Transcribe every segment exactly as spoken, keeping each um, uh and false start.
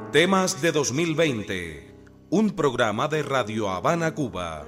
Temas de dos mil veinte, un programa de Radio Habana, Cuba.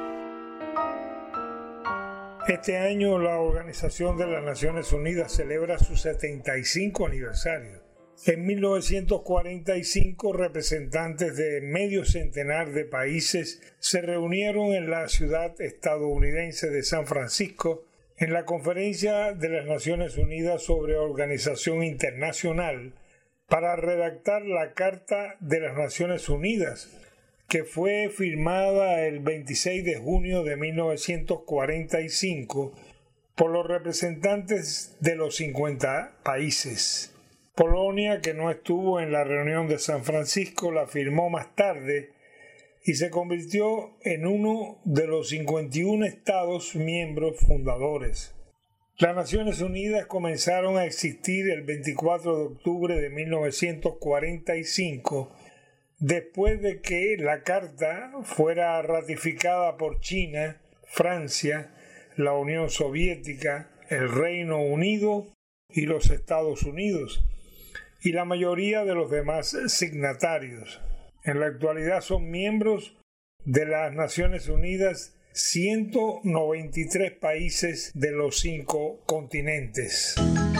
Este año la Organización de las Naciones Unidas celebra su setenta y cinco aniversario. En mil novecientos cuarenta y cinco, representantes de medio centenar de países se reunieron en la ciudad estadounidense de San Francisco en la Conferencia de las Naciones Unidas sobre Organización Internacional para redactar la Carta de las Naciones Unidas, que fue firmada el veintiséis de junio de mil novecientos cuarenta y cinco por los representantes de los cincuenta países. Polonia, que no estuvo en la reunión de San Francisco, la firmó más tarde y se convirtió en uno de los cincuenta y uno estados miembros fundadores. Las Naciones Unidas comenzaron a existir el veinticuatro de octubre de mil novecientos cuarenta y cinco, después de que la Carta fuera ratificada por China, Francia, la Unión Soviética, el Reino Unido y los Estados Unidos, y la mayoría de los demás signatarios. En la actualidad son miembros de las Naciones Unidas ciento noventa y tres países de los cinco continentes.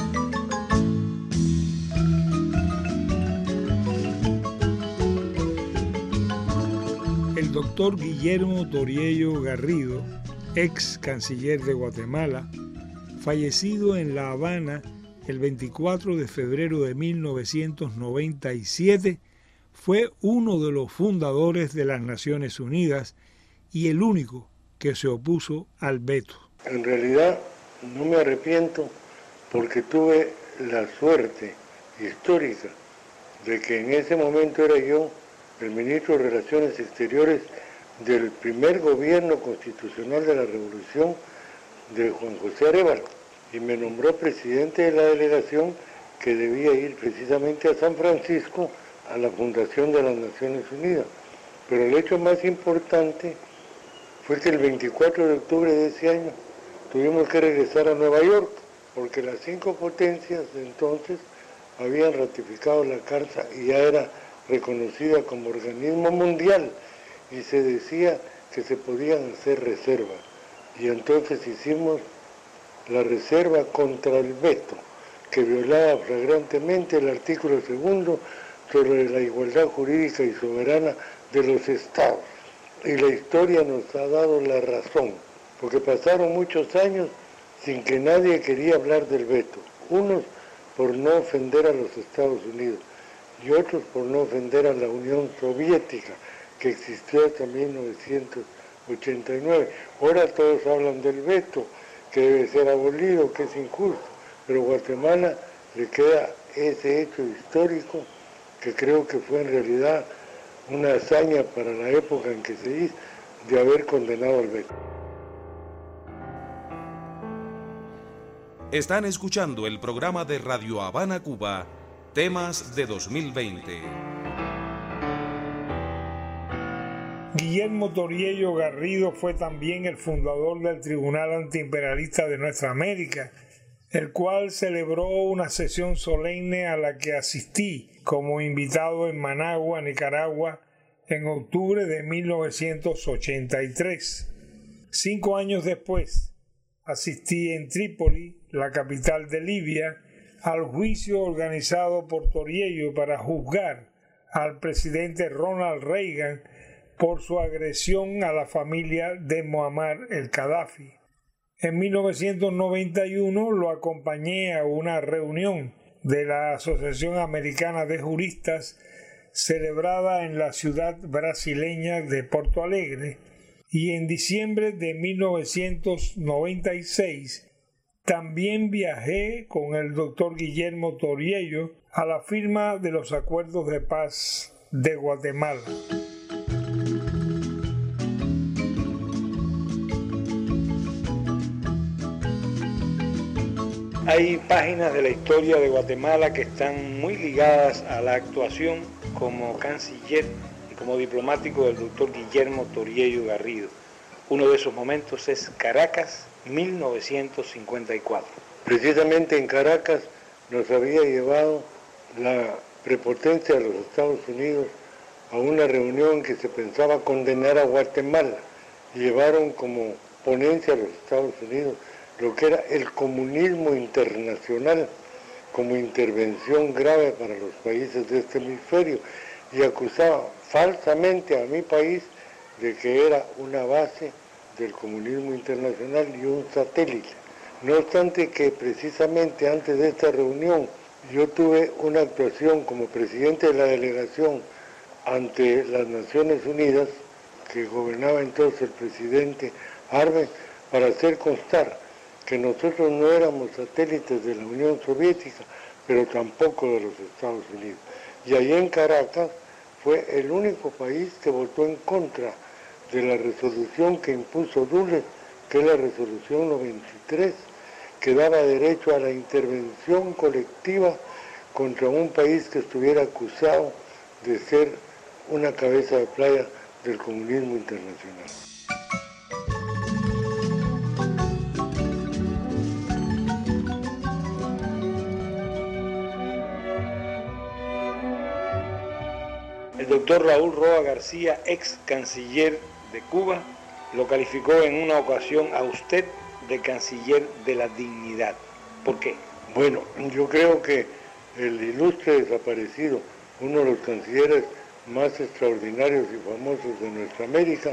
El doctor Guillermo Toriello Garrido, ex canciller de Guatemala, fallecido en La Habana el veinticuatro de febrero de mil novecientos noventa y siete, fue uno de los fundadores de las Naciones Unidas y el único que se opuso al veto. En realidad no me arrepiento porque tuve la suerte histórica de que en ese momento era yo el ministro de Relaciones Exteriores del primer gobierno constitucional de la Revolución de Juan José Arévalo, y me nombró presidente de la delegación que debía ir precisamente a San Francisco a la fundación de las Naciones Unidas. Pero el hecho más importante fue que el veinticuatro de octubre de ese año tuvimos que regresar a Nueva York, porque las cinco potencias de entonces habían ratificado la Carta y ya era reconocida como organismo mundial, y se decía que se podían hacer reservas. Y entonces hicimos la reserva contra el veto, que violaba flagrantemente el artículo segundo sobre la igualdad jurídica y soberana de los estados. Y la historia nos ha dado la razón, porque pasaron muchos años sin que nadie quería hablar del veto. Unos por no ofender a los Estados Unidos y otros por no ofender a la Unión Soviética, que existió hasta mil novecientos ochenta y nueve. Ahora todos hablan del veto, que debe ser abolido, que es injusto, pero a Guatemala le queda ese hecho histórico que creo que fue en realidad una hazaña para la época en que se hizo, de haber condenado al veto. Están escuchando el programa de Radio Habana, Cuba, Temas de dos mil veinte. Guillermo Toriello Garrido fue también el fundador del Tribunal Antiimperialista de Nuestra América, el cual celebró una sesión solemne a la que asistí como invitado en Managua, Nicaragua, en octubre de mil novecientos ochenta y tres. Cinco años después, asistí en Trípoli, la capital de Libia, al juicio organizado por Toriello para juzgar al presidente Ronald Reagan por su agresión a la familia de Muammar el-Gaddafi. En mil novecientos noventa y uno lo acompañé a una reunión de la Asociación Americana de Juristas celebrada en la ciudad brasileña de Porto Alegre, y en diciembre de mil novecientos noventa y seis también viajé con el doctor Guillermo Toriello a la firma de los acuerdos de paz de Guatemala. Hay páginas de la historia de Guatemala que están muy ligadas a la actuación como canciller y como diplomático del doctor Guillermo Toriello Garrido. Uno de esos momentos es Caracas, mil novecientos cincuenta y cuatro. Precisamente en Caracas nos había llevado la prepotencia de los Estados Unidos a una reunión que se pensaba condenar a Guatemala. Llevaron como ponencia a los Estados Unidos lo que era el comunismo internacional como intervención grave para los países de este hemisferio y acusaba falsamente a mi país de que era una base del comunismo internacional y un satélite. No obstante que precisamente antes de esta reunión yo tuve una actuación como presidente de la delegación ante las Naciones Unidas, que gobernaba entonces el presidente Arben, para hacer constar que nosotros no éramos satélites de la Unión Soviética, pero tampoco de los Estados Unidos. Y allí en Caracas fue el único país que votó en contra de la resolución que impuso Dulles, que es la resolución noventa y tres, que daba derecho a la intervención colectiva contra un país que estuviera acusado de ser una cabeza de playa del comunismo internacional. El doctor Raúl Roa García, ex canciller de Cuba, lo calificó en una ocasión a usted de canciller de la dignidad. ¿Por qué? Bueno, yo creo que el ilustre desaparecido, uno de los cancilleres más extraordinarios y famosos de nuestra América,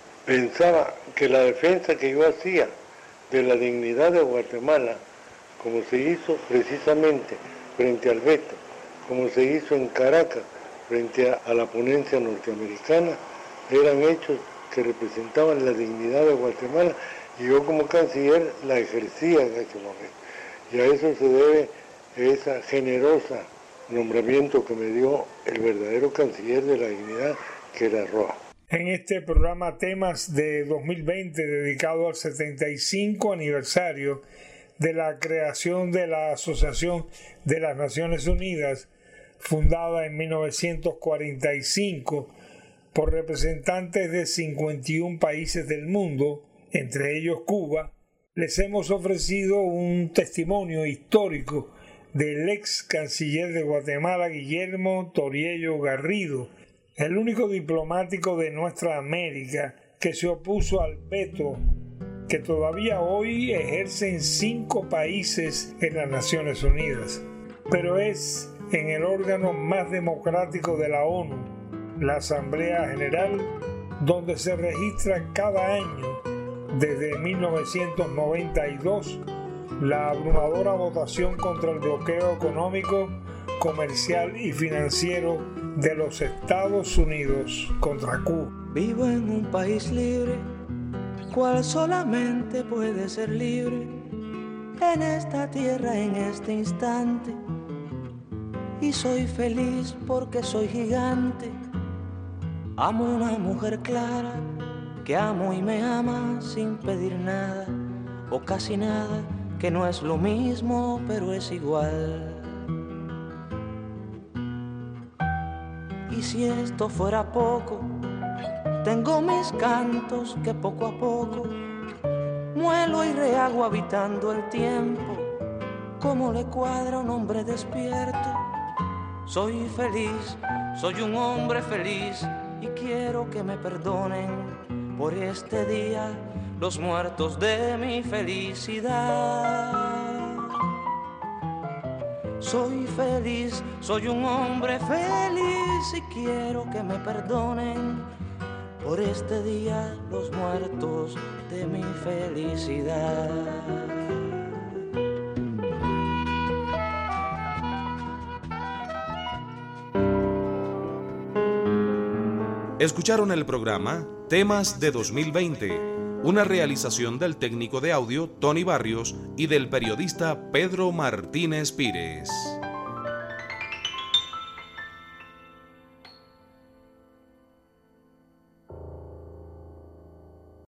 pensaba que la defensa que yo hacía de la dignidad de Guatemala, como se hizo precisamente frente al veto, como se hizo en Caracas frente a, a la ponencia norteamericana, eran hechos que representaban la dignidad de Guatemala, y yo como canciller la ejercía en ese momento. Y a eso se debe esa generosa nombramiento que me dio el verdadero canciller de la dignidad, que era Roa. En este programa Temas de dos mil veinte, dedicado al setenta y cinco aniversario de la creación de la Asociación de las Naciones Unidas, fundada en mil novecientos cuarenta y cinco por representantes de cincuenta y un países del mundo, entre ellos Cuba, les hemos ofrecido un testimonio histórico del ex canciller de Guatemala, Guillermo Toriello Garrido, el único diplomático de nuestra América que se opuso al veto que todavía hoy ejercen cinco países en las Naciones Unidas. Pero es en el órgano más democrático de la ONU, la Asamblea General, donde se registra cada año, desde mil novecientos noventa y dos, la abrumadora votación contra el bloqueo económico, comercial y financiero de los Estados Unidos contra Cuba. Vivo en un país libre, cual solamente puede ser libre en esta tierra, en este instante. Y soy feliz porque soy gigante. Amo una mujer clara que amo y me ama sin pedir nada o casi nada, que no es lo mismo pero es igual. Y si esto fuera poco, tengo mis cantos que poco a poco muelo y rehago habitando el tiempo, como le cuadra a un hombre despierto. Soy feliz, soy un hombre feliz y quiero que me perdonen por este día los muertos de mi felicidad. Soy feliz, soy un hombre feliz y quiero que me perdonen por este día los muertos de mi felicidad. Escucharon el programa Temas de dos mil veinte, una realización del técnico de audio Tony Barrios y del periodista Pedro Martínez Pírez.